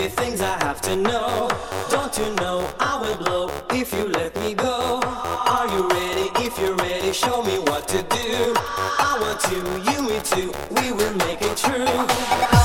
many things I have to know. Don't you know I will blow if you let me go? Are you ready? If you're ready, show me what to do. I want you, you me too, we will make it true.